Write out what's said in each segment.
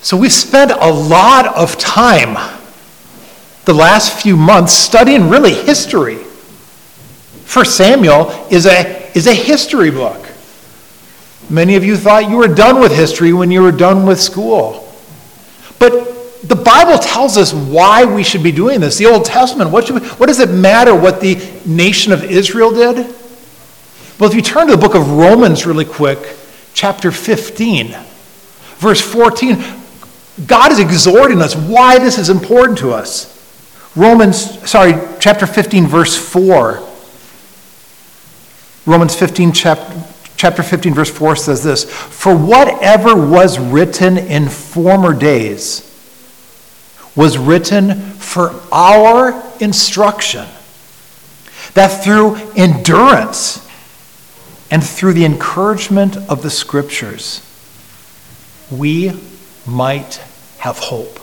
So we spent a lot of time the last few months studying really history. 1 Samuel is a history book. Many of you thought you were done with history when you were done with school. But the Bible tells us why we should be doing this. The Old Testament, what does it matter what the nation of Israel did? Well, if you turn to the book of Romans really quick, chapter 15, verse 14, God is exhorting us why this is important to us. Chapter 15, verse 4. Romans 15, chapter 15, verse 4 says this, "For whatever was written in former days was written for our instruction, that through endurance and through the encouragement of the Scriptures, we might have hope."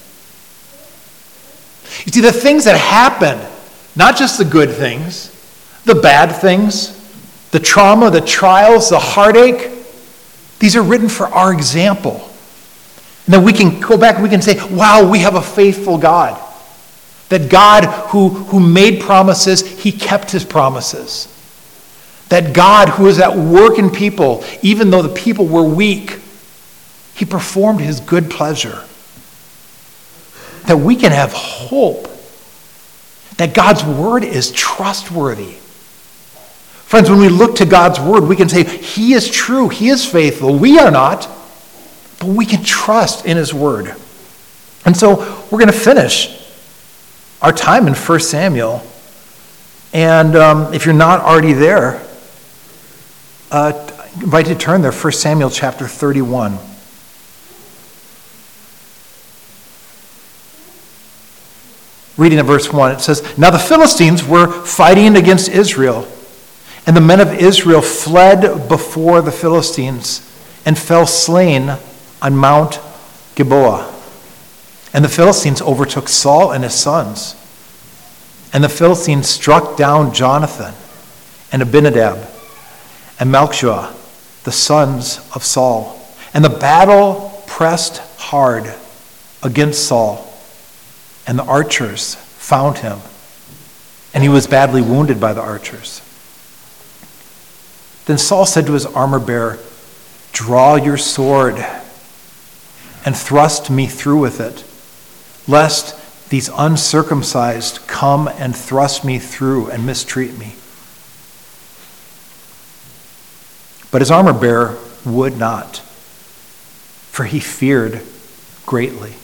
You see, the things that happen, not just the good things, the bad things, the trauma, the trials, the heartache, these are written for our example. And then we can go back and we can say, wow, we have a faithful God. That God who made promises, he kept his promises. That God who is at work in people, even though the people were weak, he performed his good pleasure. That we can have hope. That God's word is trustworthy. Friends, when we look to God's word, we can say, he is true, he is faithful. We are not, but we can trust in his word. And so we're going to finish our time in 1 Samuel. And if you're not already there, I invite you to turn there, 1 Samuel chapter 31. Reading at verse 1, it says, "Now the Philistines were fighting against Israel, and the men of Israel fled before the Philistines and fell slain on Mount Gilboa. And the Philistines overtook Saul and his sons. And the Philistines struck down Jonathan and Abinadab and Malchishua, the sons of Saul. And the battle pressed hard against Saul, and the archers found him, and he was badly wounded by the archers. Then Saul said to his armor-bearer, 'Draw your sword and thrust me through with it, lest these uncircumcised come and thrust me through and mistreat me.' But his armor-bearer would not, for he feared greatly.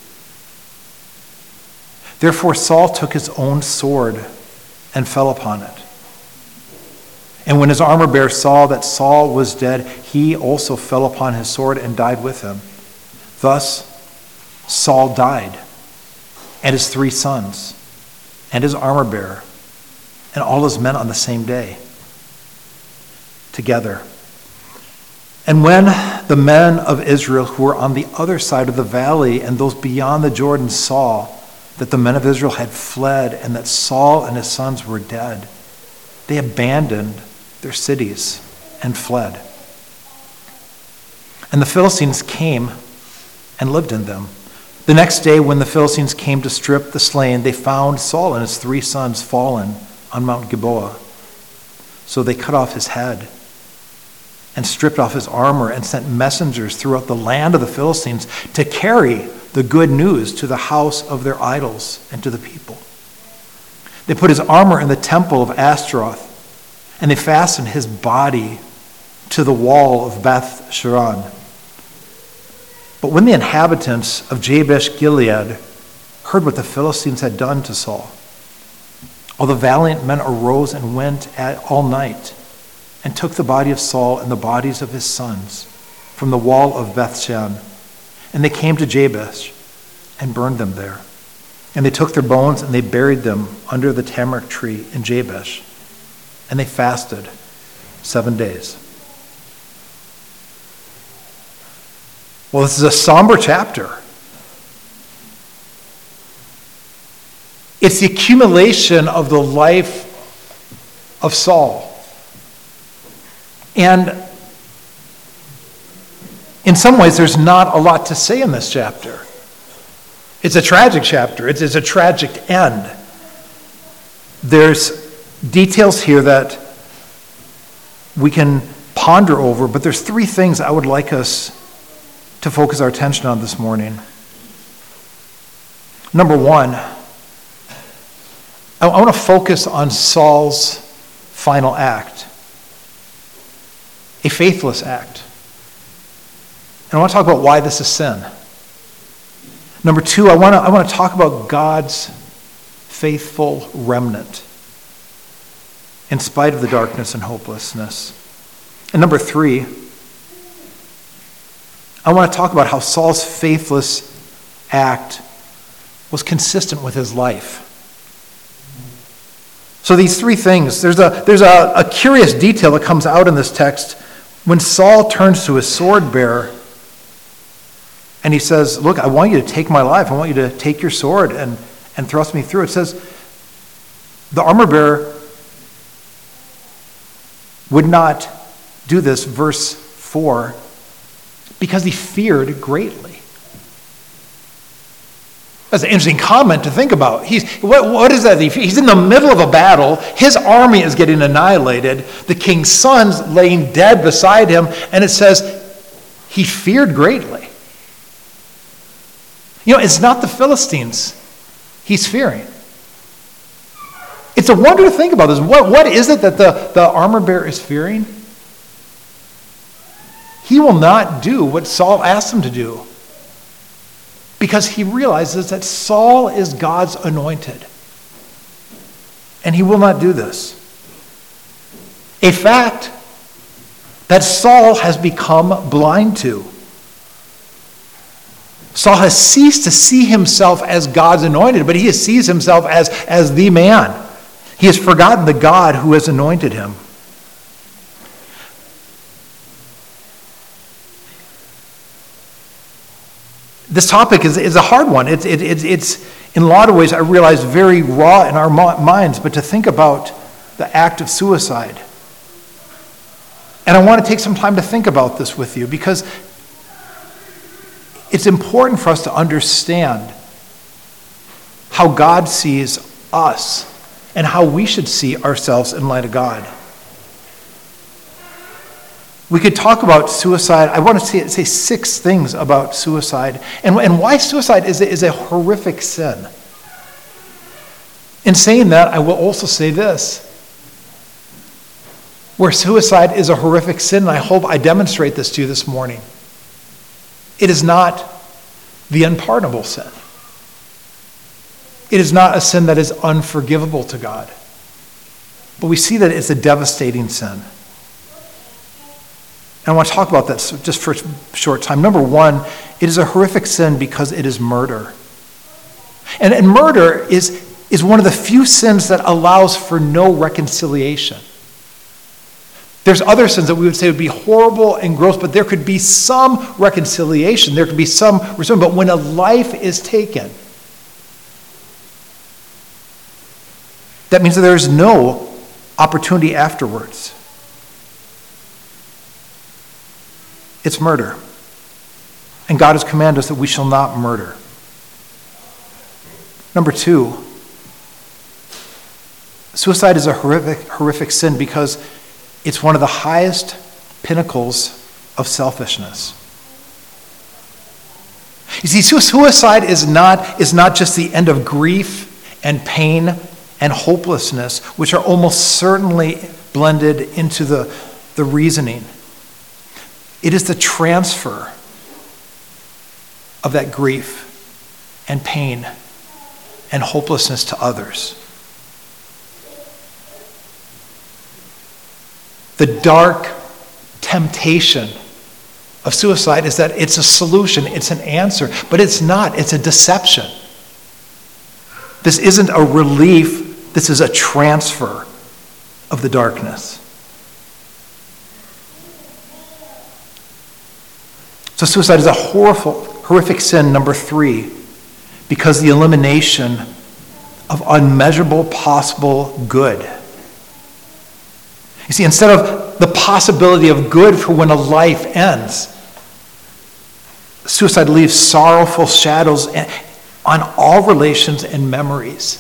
Therefore Saul took his own sword and fell upon it. And when his armor-bearer saw that Saul was dead, he also fell upon his sword and died with him. Thus Saul died, and his 3 sons, and his armor-bearer, and all his men on the same day, together. And when the men of Israel who were on the other side of the valley and those beyond the Jordan saw that the men of Israel had fled and that Saul and his sons were dead, they abandoned their cities and fled. And the Philistines came and lived in them. The next day, when the Philistines came to strip the slain, they found Saul and his 3 sons fallen on Mount Gilboa. So they cut off his head and stripped off his armor and sent messengers throughout the land of the Philistines to carry the good news to the house of their idols and to the people. They put his armor in the temple of Ashtaroth, and they fastened his body to the wall of Beth Sharon. But when the inhabitants of Jabesh Gilead heard what the Philistines had done to Saul, all the valiant men arose and went all night and took the body of Saul and the bodies of his sons from the wall of Bethshan. And they came to Jabesh and burned them there. And they took their bones and they buried them under the tamarisk tree in Jabesh. And they fasted 7 days. Well, this is a somber chapter. It's the accumulation of the life of Saul. And In some ways, there's not a lot to say in this chapter. It's a tragic chapter. It's a tragic end. There's details here that we can ponder over, but there's three things I would like us to focus our attention on this morning. Number one, I want to focus on Saul's final act, a faithless act. And I want to talk about why this is sin. Number two, I want to talk about God's faithful remnant in spite of the darkness and hopelessness. And number three, I want to talk about how Saul's faithless act was consistent with his life. So these three things, there's a curious detail that comes out in this text when Saul turns to his sword bearer and he says, look, I want you to take my life. I want you to take your sword and thrust me through. It says the armor bearer would not do this, verse 4, because he feared greatly. That's an interesting comment to think about. What is that? He's in the middle of a battle. His army is getting annihilated. The king's son's laying dead beside him, and it says he feared greatly. It's not the Philistines he's fearing. It's a wonder to think about this. What is it that the armor bearer is fearing? He will not do what Saul asked him to do because he realizes that Saul is God's anointed. And he will not do this. A fact that Saul has become blind to. Saul has ceased to see himself as God's anointed, but he sees himself as the man. He has forgotten the God who has anointed him. This topic is a hard one. It's in a lot of ways, I realize, very raw in our minds, but to think about the act of suicide. And I want to take some time to think about this with you because it's important for us to understand how God sees us and how we should see ourselves in light of God. We could talk about suicide. I want to say 6 things about suicide and why suicide is a horrific sin. In saying that, I will also say this. Where suicide is a horrific sin, and I hope I demonstrate this to you this morning, it is not the unpardonable sin. It is not a sin that is unforgivable to God. But we see that it's a devastating sin. And I want to talk about that just for a short time. Number one, it is a horrific sin because it is murder. And murder is one of the few sins that allows for no reconciliation. There's other sins that we would say would be horrible and gross, but there could be some reconciliation. There could be some return. But when a life is taken, that means that there is no opportunity afterwards. It's murder. And God has commanded us that we shall not murder. Number 2, suicide is a horrific sin because it's one of the highest pinnacles of selfishness. You see, suicide is not just the end of grief and pain and hopelessness, which are almost certainly blended into the reasoning. It is the transfer of that grief and pain and hopelessness to others. The dark temptation of suicide is that it's a solution, it's an answer, but it's not, it's a deception. This isn't a relief, this is a transfer of the darkness. So suicide is a horrific sin, number 3, because the elimination of unmeasurable possible good. You see, instead of the possibility of good for when a life ends, Suicide leaves sorrowful shadows on all relations and memories.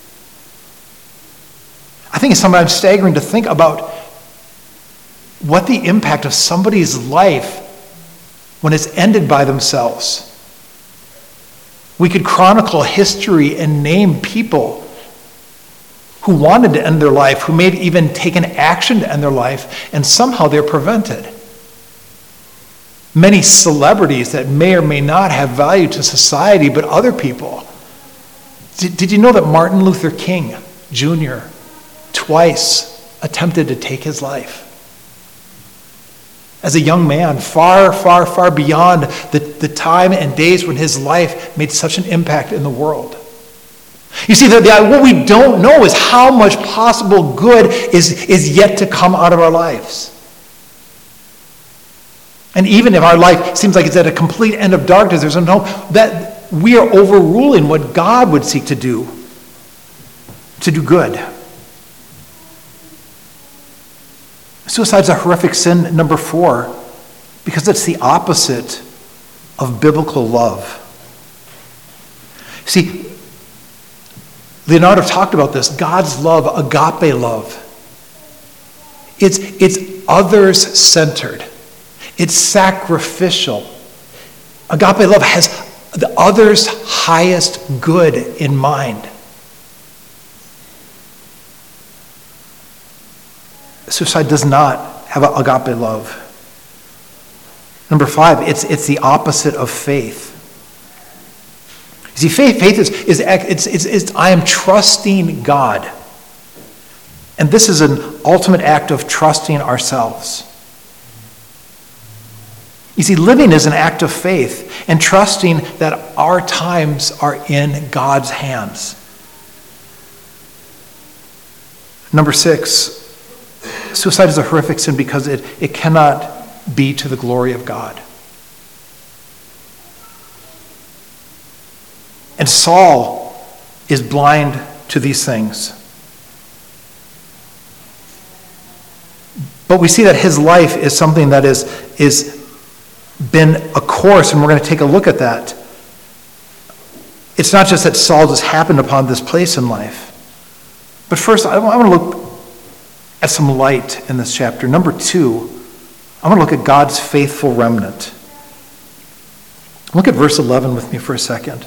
I think it's sometimes staggering to think about what the impact of somebody's life when it's ended by themselves. We could chronicle history and name people who wanted to end their life, who may have even taken action to end their life, and somehow they're prevented. Many celebrities that may or may not have value to society, but other people. Did you know that Martin Luther King Jr. twice attempted to take his life? As a young man, far, far, far beyond the time and days when his life made such an impact in the world. You see, what we don't know is how much possible good is yet to come out of our lives. And even if our life seems like it's at a complete end of darkness, there's no hope that we are overruling what God would seek to do good. Suicide is a horrific sin, number 4, because it's the opposite of biblical love. See, Leonardo talked about this. God's love, agape love. It's others-centered. It's sacrificial. Agape love has the other's highest good in mind. Suicide does not have agape love. Number 5, it's the opposite of faith. You see, faith is I am trusting God. And this is an ultimate act of trusting ourselves. You see, living is an act of faith and trusting that our times are in God's hands. Number 6, suicide is a horrific sin because it cannot be to the glory of God. And Saul is blind to these things. But we see that his life is something that is been a course, and we're going to take a look at that. It's not just that Saul just happened upon this place in life. But first, I want to look at some light in this chapter. Number 2, I want to look at God's faithful remnant. Look at verse 11 with me for a second.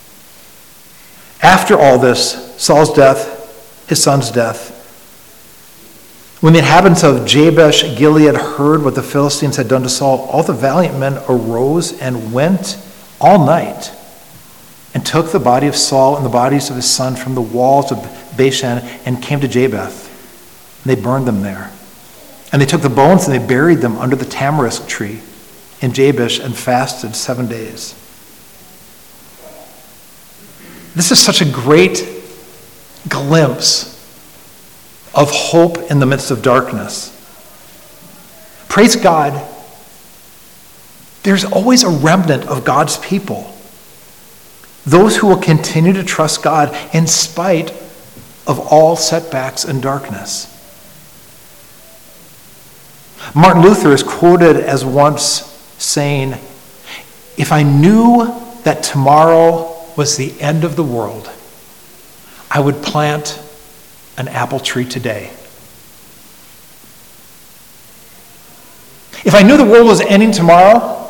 After all this, Saul's death, his son's death, when the inhabitants of Jabesh Gilead heard what the Philistines had done to Saul, all the valiant men arose and went all night and took the body of Saul and the bodies of his son from the walls of Bashan and came to Jabesh. And they burned them there. And they took the bones and they buried them under the tamarisk tree in Jabesh and fasted 7 days. This is such a great glimpse of hope in the midst of darkness. Praise God, there's always a remnant of God's people. Those who will continue to trust God in spite of all setbacks and darkness. Martin Luther is quoted as once saying, "If I knew that tomorrow was the end of the world, I would plant an apple tree today." If I knew the world was ending tomorrow,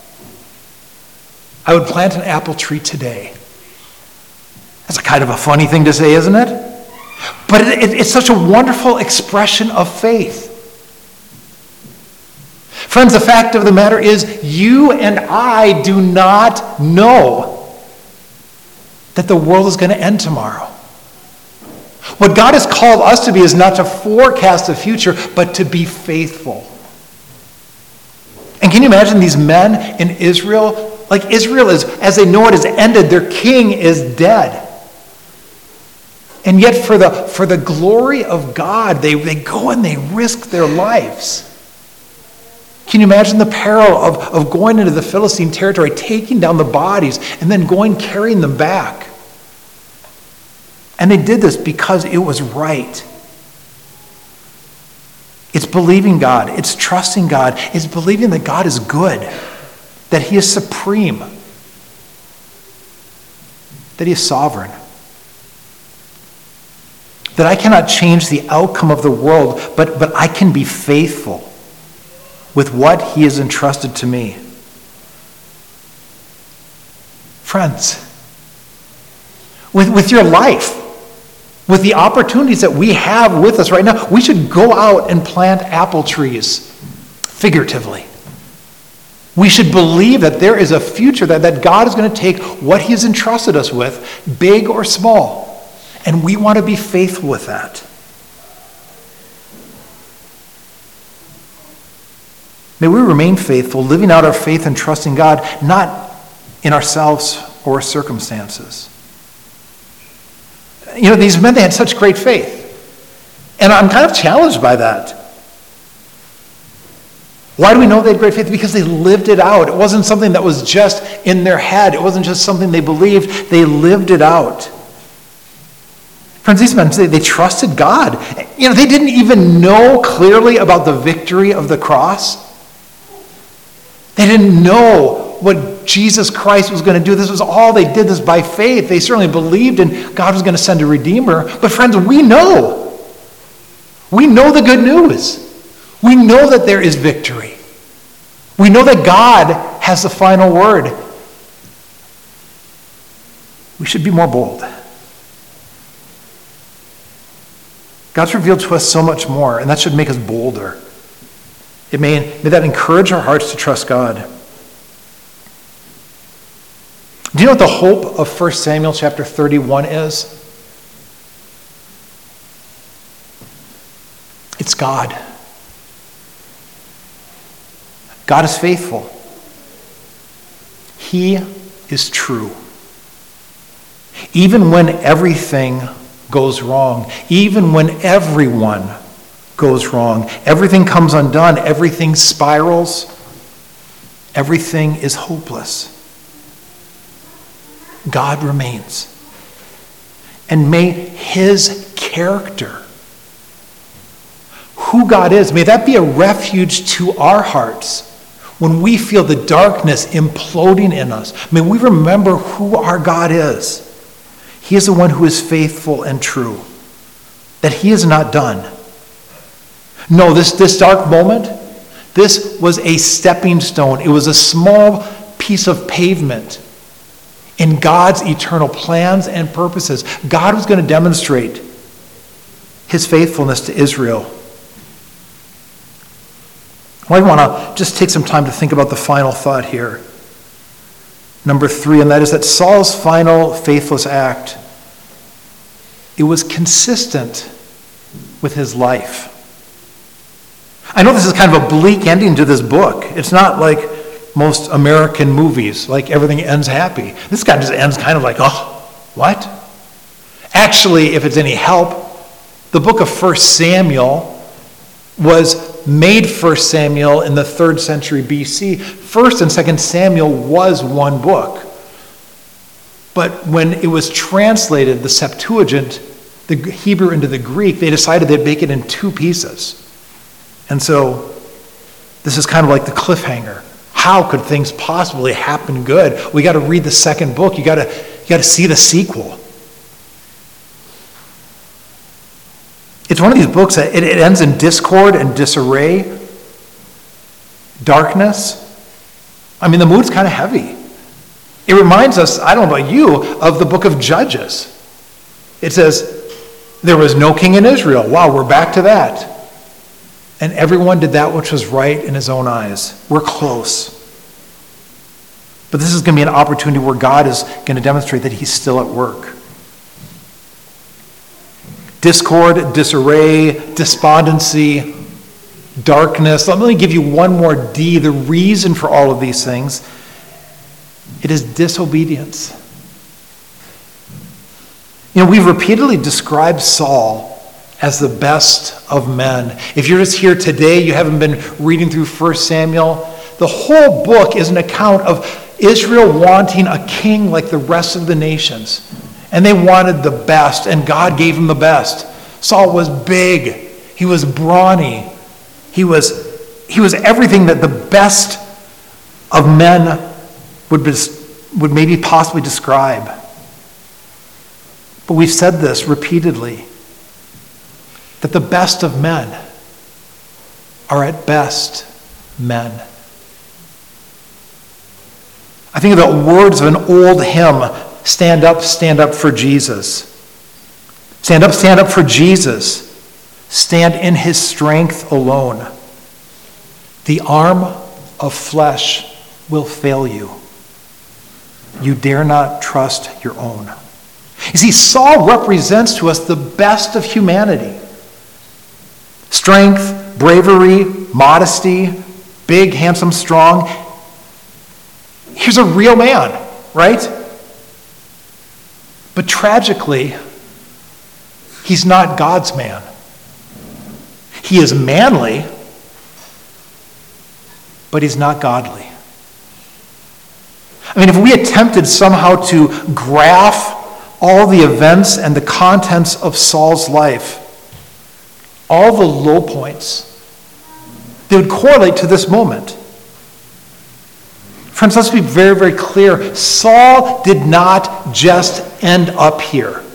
I would plant an apple tree today. That's a kind of a funny thing to say, isn't it? But it's such a wonderful expression of faith. Friends, the fact of the matter is, you and I do not know that the world is going to end tomorrow. What God has called us to be is not to forecast the future, but to be faithful. And can you imagine these men in Israel? Like Israel is, as they know it has ended, their king is dead. And yet for the glory of God, they go and they risk their lives. Can you imagine the peril of going into the Philistine territory, taking down the bodies, and then going carrying them back? And they did this because it was right. It's believing God. It's trusting God. It's believing that God is good, that he is supreme, that he is sovereign, that I cannot change the outcome of the world, but I can be faithful with what he has entrusted to me. Friends, with your life, with the opportunities that we have with us right now, we should go out and plant apple trees, figuratively. We should believe that there is a future, that God is going to take what he has entrusted us with, big or small, and we want to be faithful with that. May we remain faithful, living out our faith and trusting God, not in ourselves or circumstances. You know, these men, they had such great faith. And I'm kind of challenged by that. Why do we know they had great faith? Because they lived it out. It wasn't something that was just in their head. It wasn't just something they believed. They lived it out. Friends, these men, they trusted God. You know, they didn't even know clearly about the victory of the cross. They didn't know what Jesus Christ was going to do. This was all they did, this by faith. They certainly believed in God was going to send a Redeemer. But friends, we know. We know the good news. We know that there is victory. We know that God has the final word. We should be more bold. God's revealed to us so much more, and that should make us bolder. May that encourage our hearts to trust God. Do you know what the hope of 1 Samuel chapter 31 is? It's God. God is faithful. He is true. Even when everything goes wrong, even when everyone goes wrong, everything comes undone, everything spirals, everything is hopeless, God remains. And may his character, who God is, may that be a refuge to our hearts when we feel the darkness imploding in us. May we remember who our God is. He is the one who is faithful and true, that he is not done. No, this dark moment, this was a stepping stone. It was a small piece of pavement in God's eternal plans and purposes. God was going to demonstrate his faithfulness to Israel. Well, I want to just take some time to think about the final thought here. Number 3, and that is that Saul's final faithless act, it was consistent with his life. I know this is kind of a bleak ending to this book. It's not like most American movies, like everything ends happy. This guy just ends kind of like, oh, what? Actually, if it's any help, the book of 1 Samuel was made 1 Samuel in the 3rd century BC. 1 and 2 Samuel was one book. But when it was translated, the Septuagint, the Hebrew into the Greek, they decided they'd make it in 2 pieces. And so this is kind of like the cliffhanger. How could things possibly happen good? We got to read the second book. You got to see the sequel. It's one of these books that it ends in discord and disarray, darkness. I mean, the mood's kind of heavy. It reminds us, I don't know about you, of the book of Judges. It says, there was no king in Israel. Wow, we're back to that. And everyone did that which was right in his own eyes. We're close. But this is going to be an opportunity where God is going to demonstrate that he's still at work. Discord, disarray, despondency, darkness. Let me give you one more D, the reason for all of these things. It is disobedience. You know, we've repeatedly described Saul as the best of men. If you're just here today, you haven't been reading through 1 Samuel, the whole book is an account of Israel wanting a king like the rest of the nations. And they wanted the best, and God gave him the best. Saul was big. He was brawny. He was everything that the best of men would maybe possibly describe. But we've said this repeatedly, that the best of men are at best men. I think of the words of an old hymn, stand up for Jesus. Stand up for Jesus. Stand in his strength alone. The arm of flesh will fail you. You dare not trust your own. You see, Saul represents to us the best of humanity. Strength, bravery, modesty, big, handsome, strong. Here's a real man, right? But tragically, he's not God's man. He is manly, but he's not godly. I mean, if we attempted somehow to graph all the events and the contents of Saul's life, all the low points, they would correlate to this moment. Friends, let's be very, very clear. Saul did not just end up here.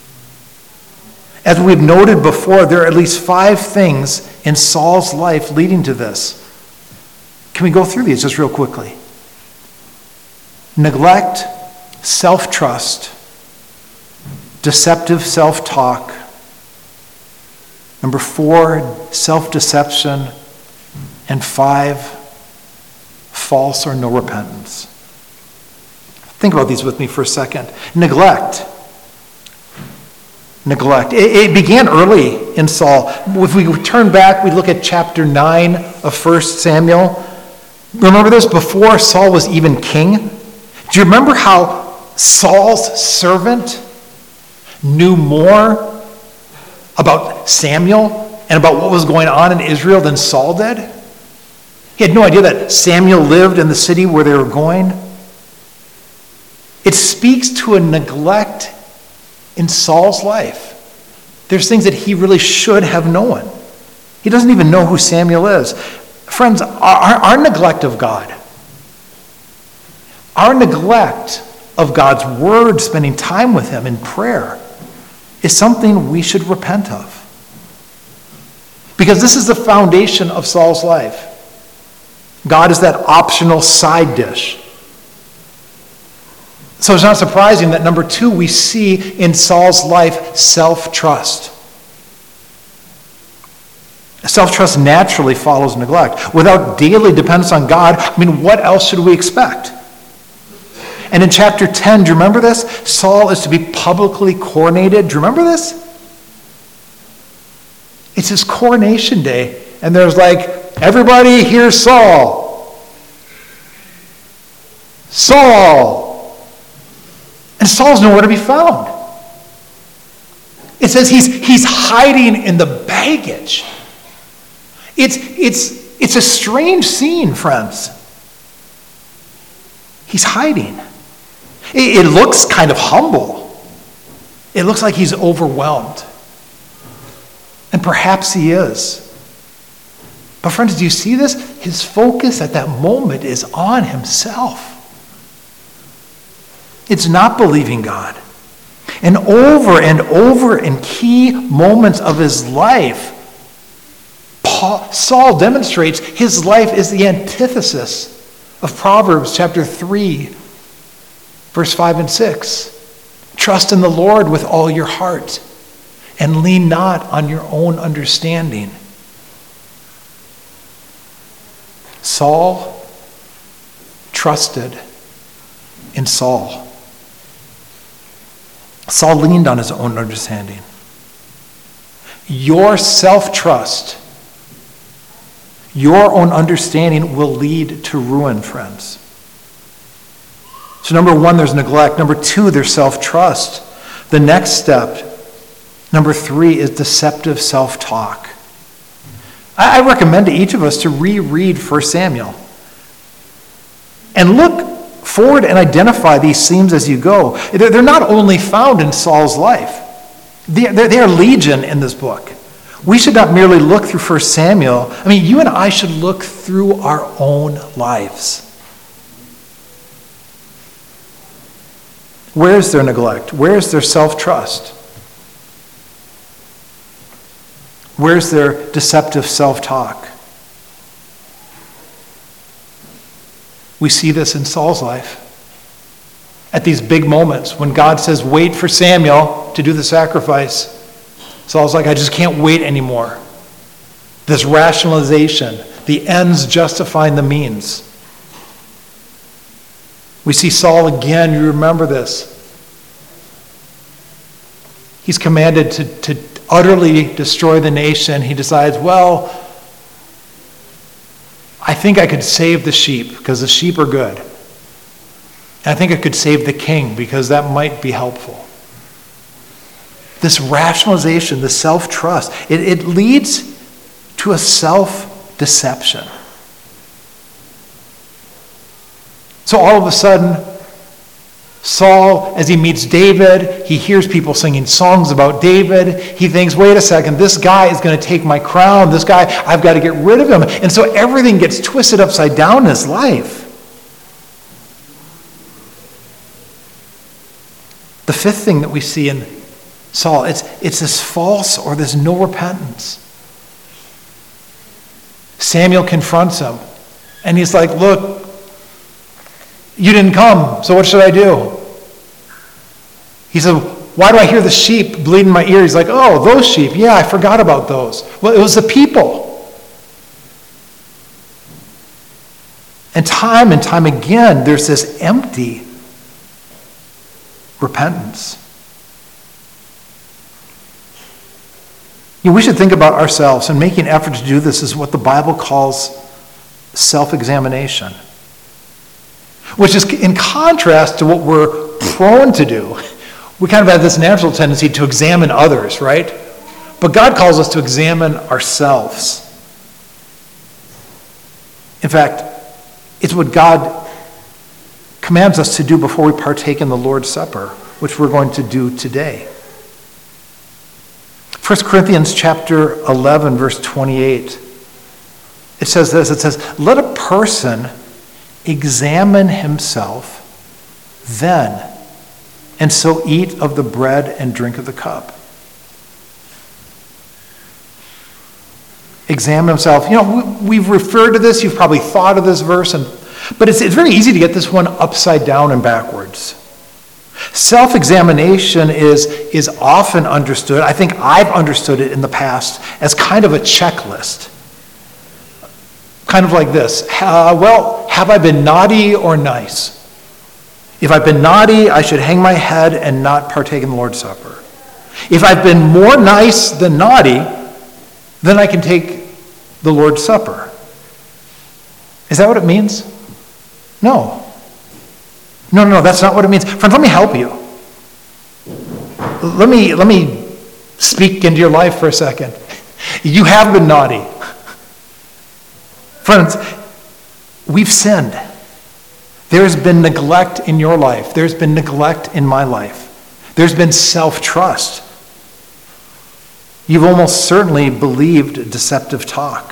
As we've noted before, there are at least 5 things in Saul's life leading to this. Can we go through these just real quickly? Neglect, self-trust, deceptive self-talk. Number 4, self-deception. And 5, false or no repentance. Think about these with me for a second. Neglect. It began early in Saul. If we turn back, we look at chapter 9 of 1 Samuel. Remember this? Before Saul was even king? Do you remember how Saul's servant knew more about Samuel and about what was going on in Israel than Saul did? He had no idea that Samuel lived in the city where they were going. It speaks to a neglect in Saul's life. There's things that he really should have known. He doesn't even know who Samuel is. Friends, our neglect of God, our neglect of God's word, spending time with him in prayer, is something we should repent of. Because this is the foundation of Saul's life. God is that optional side dish. So it's not surprising that number 2, we see in Saul's life self-trust. Self-trust naturally follows neglect. Without daily dependence on God, what else should we expect? And in chapter 10, do you remember this? Saul is to be publicly coronated. Do you remember this? It's his coronation day, and there's everybody here's Saul. Saul. And Saul's nowhere to be found. It says he's hiding in the baggage. It's a strange scene, friends. He's hiding. It looks kind of humble. It looks like he's overwhelmed. And perhaps he is. But friends, do you see this? His focus at that moment is on himself. It's not believing God. And over in key moments of his life, Saul demonstrates his life is the antithesis of Proverbs chapter 3, verse 5 and 6. Trust in the Lord with all your heart and lean not on your own understanding. Saul trusted in Saul. Saul leaned on his own understanding. Your self-trust, your own understanding will lead to ruin, friends. So number 1, there's neglect. Number 2, there's self-trust. The next step, number 3, is deceptive self-talk. I recommend to each of us to reread 1 Samuel and look forward and identify these themes as you go. They're not only found in Saul's life. They are legion in this book. We should not merely look through 1 Samuel. You and I should look through our own lives. Where is their neglect? Where is their self-trust? Where's their deceptive self-talk? We see this in Saul's life. At these big moments when God says, wait for Samuel to do the sacrifice, Saul's like, I just can't wait anymore. This rationalization, the ends justifying the means. We see Saul again, you remember this. He's commanded to utterly destroy the nation. He decides, well, I think I could save the sheep because the sheep are good. And I think I could save the king because that might be helpful. This rationalization, the self-trust, it leads to a self-deception. So all of a sudden, Saul, as he meets David, he hears people singing songs about David. He thinks, wait a second, this guy is going to take my crown. This guy, I've got to get rid of him. And so everything gets twisted upside down in his life. The fifth thing that we see in Saul, it's this false or this no repentance. Samuel confronts him, and he's like, look, you didn't come, so what should I do? He said, why do I hear the sheep bleed in my ear? He's like, oh, those sheep, yeah, I forgot about those. Well, it was the people. And time again, there's this empty repentance. You know, we should think about ourselves, and making an effort to do this is what the Bible calls self-examination, which is in contrast to what we're prone to do. We kind of have this natural tendency to examine others, right? But God calls us to examine ourselves. In fact, it's what God commands us to do before we partake in the Lord's Supper, which we're going to do today. 1 Corinthians chapter 11, verse 28. It says this, it says, let a person examine himself then, and so eat of the bread and drink of the cup. Examine himself. You know, we've referred to this, you've probably thought of this verse, but it's very easy to get this one upside down and backwards. Self-examination is often understood, I think I've understood it in the past, as kind of a checklist. Kind of like this. Well, have I been naughty or nice? If I've been naughty, I should hang my head and not partake in the Lord's Supper. If I've been more nice than naughty, then I can take the Lord's Supper. Is that what it means? No. No, that's not what it means. Friends, let me help you. Let me speak into your life for a second. You have been naughty. Friends, we've sinned. There's been neglect in your life. There's been neglect in my life. There's been self-trust. You've almost certainly believed deceptive talk.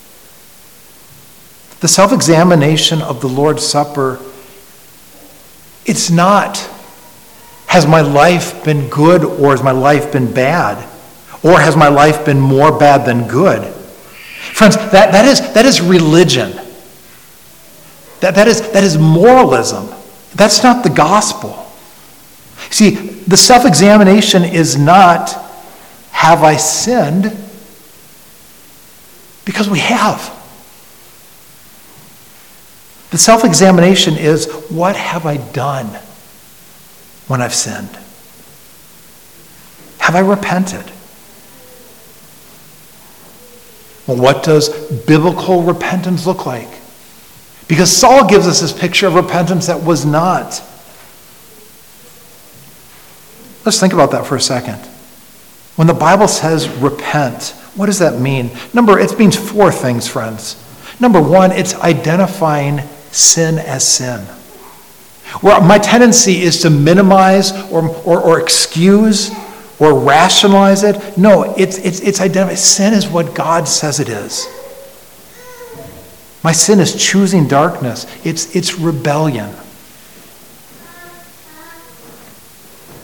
The self-examination of the Lord's Supper, it's not, has my life been good or has my life been bad? Or has my life been more bad than good? Friends, that is religion. That is moralism. That's not the gospel. See, the self-examination is not, have I sinned? Because we have. The self-examination is, what have I done when I've sinned? Have I repented? Well, what does biblical repentance look like? Because Saul gives us this picture of repentance that was not. Let's think about that for a second. When the Bible says repent, what does that mean? It means four things, friends. Number one, it's identifying sin as sin. Where my tendency is to minimize or excuse or rationalize it. No, it's identifying. Sin is what God says it is. My sin is choosing darkness. It's rebellion.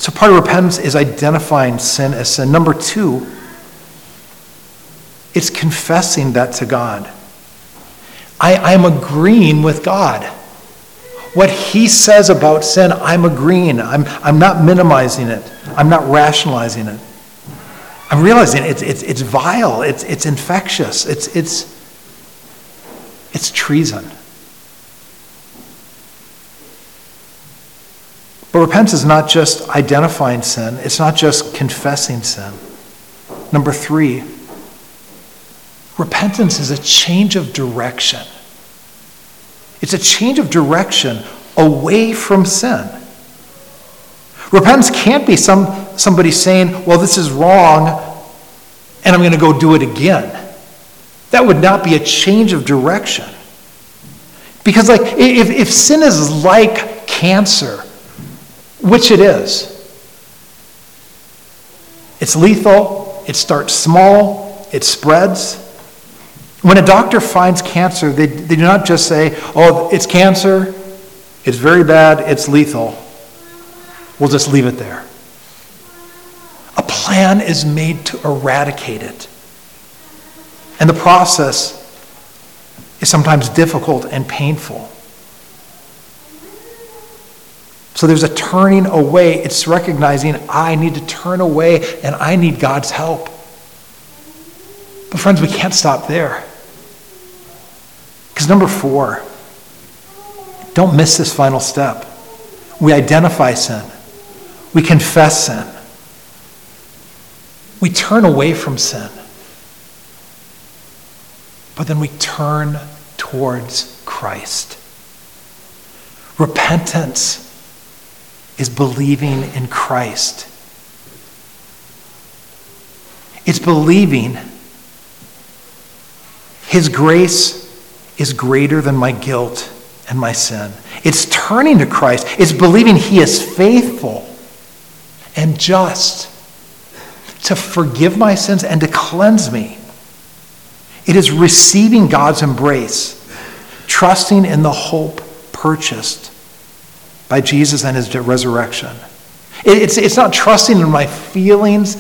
So part of repentance is identifying sin as sin. Number 2, it's confessing that to God. I'm agreeing with God. What he says about sin, I'm agreeing. I'm not minimizing it. I'm not rationalizing it. I'm realizing it's vile. It's infectious. It's treason. But repentance is not just identifying sin. It's not just confessing sin. Number 3, repentance is a change of direction. It's a change of direction away from sin. Repentance can't be somebody saying, well, this is wrong, and I'm going to go do it again. That would not be a change of direction. Because if sin is like cancer, which it is, it's lethal, it starts small, it spreads. When a doctor finds cancer, they do not just say, oh, it's cancer, it's very bad, it's lethal. We'll just leave it there. A plan is made to eradicate it. And the process is sometimes difficult and painful. So there's a turning away. It's recognizing I need to turn away and I need God's help. But friends, we can't stop there. Because number 4, don't miss this final step. We identify sin. We confess sin. We turn away from sin. But then we turn towards Christ. Repentance is believing in Christ. It's believing his grace is greater than my guilt and my sin. It's turning to Christ. It's believing he is faithful and just to forgive my sins and to cleanse me. It is receiving God's embrace, trusting in the hope purchased by Jesus and his resurrection. It's not trusting in my feelings.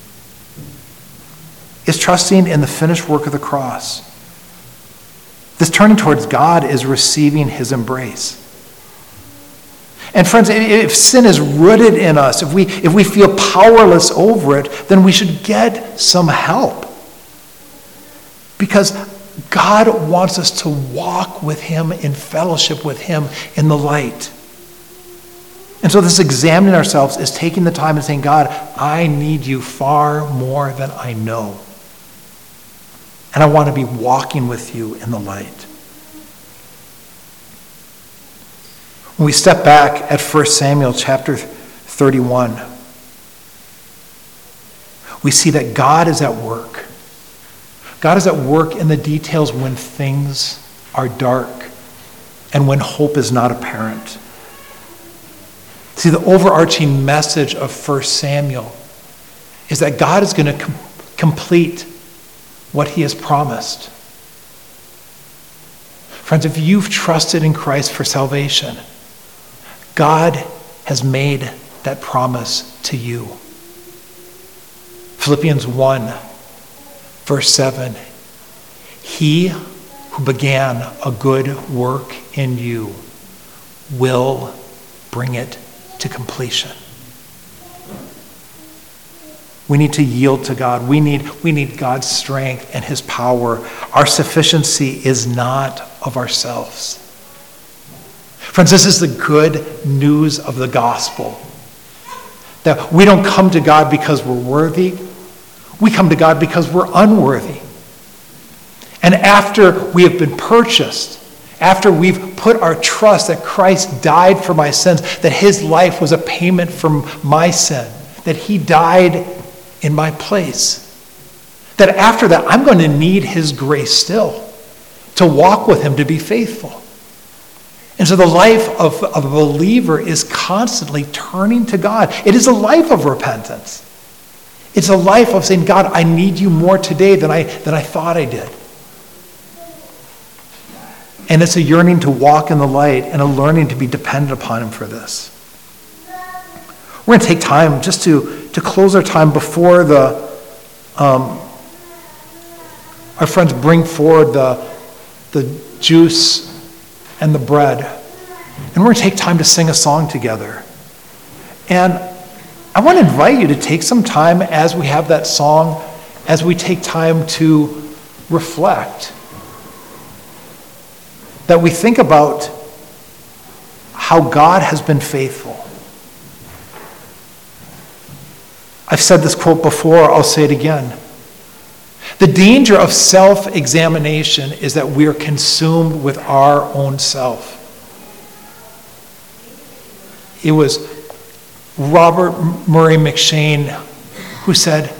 It's trusting in the finished work of the cross. This turning towards God is receiving his embrace. And friends, if sin is rooted in us, if we feel powerless over it, then we should get some help. Because God wants us to walk with him in fellowship with him in the light. And so this examining ourselves is taking the time and saying, God, I need you far more than I know. And I want to be walking with you in the light. When we step back at 1 Samuel chapter 31, we see that God is at work. God is at work in the details when things are dark and when hope is not apparent. See, the overarching message of 1 Samuel is that God is going to complete what he has promised. Friends, if you've trusted in Christ for salvation, God has made that promise to you. Philippians 1, verse 7, he who began a good work in you will bring it to completion. We need to yield to God. We need God's strength and his power. Our sufficiency is not of ourselves. Friends, this is the good news of the gospel. That we don't come to God because we're worthy. We come to God because we're unworthy. And after we have been purchased, after we've put our trust that Christ died for my sins, that his life was a payment for my sin, that he died in my place, that after that I'm going to need his grace still to walk with him, to be faithful. And so the life of a believer is constantly turning to God. It is a life of repentance. It's a life of saying, God, I need you more today than I thought I did. And it's a yearning to walk in the light and a learning to be dependent upon him for this. We're going to take time just to close our time before our friends bring forward the juice and the bread. And we're going to take time to sing a song together. And I want to invite you to take some time as we have that song, as we take time to reflect, that we think about how God has been faithful. I've said this quote before, I'll say it again. The danger of self-examination is that we are consumed with our own self. It was Robert Murray McShane who said,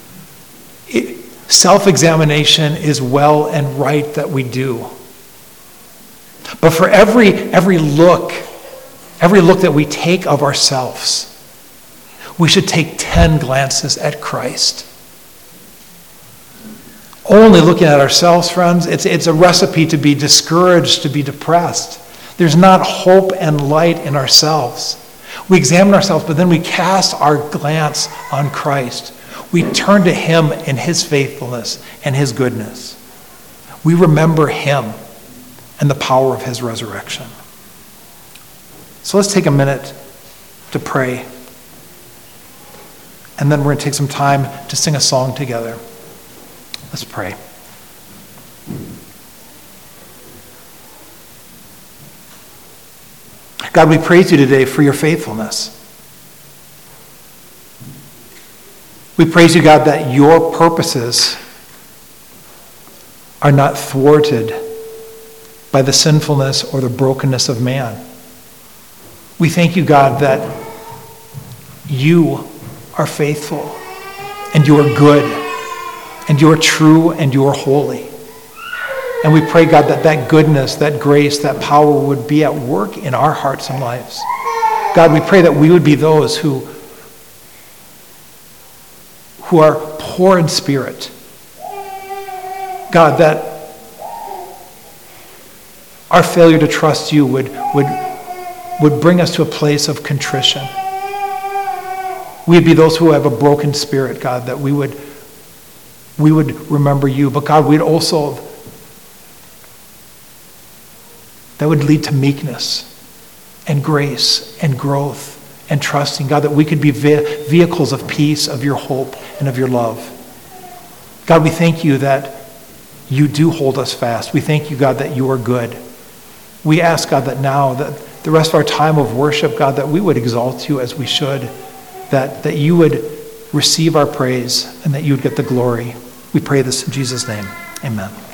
self-examination is well and right that we do. But for every look that we take of ourselves, we should take 10 glances at Christ. Only looking at ourselves, friends, it's a recipe to be discouraged, to be depressed. There's not hope and light in ourselves. We examine ourselves, but then we cast our glance on Christ. We turn to him in his faithfulness and his goodness. We remember him and the power of his resurrection. So let's take a minute to pray. And then we're going to take some time to sing a song together. Let's pray. God, we praise you today for your faithfulness. We praise you, God, that your purposes are not thwarted by the sinfulness or the brokenness of man. We thank you, God, that you are faithful and you are good and you are true and you are holy. And we pray, God, that goodness, that grace, that power would be at work in our hearts and lives. God, we pray that we would be those who are poor in spirit. God, that our failure to trust you would bring us to a place of contrition. We'd be those who have a broken spirit, God, that we would remember you. But God, we'd also, that would lead to meekness and grace and growth and trusting, God, that we could be vehicles of peace, of your hope, and of your love. God, we thank you that you do hold us fast. We thank you, God, that you are good. We ask, God, that now, that the rest of our time of worship, God, that we would exalt you as we should, that you would receive our praise and that you would get the glory. We pray this in Jesus' name. Amen.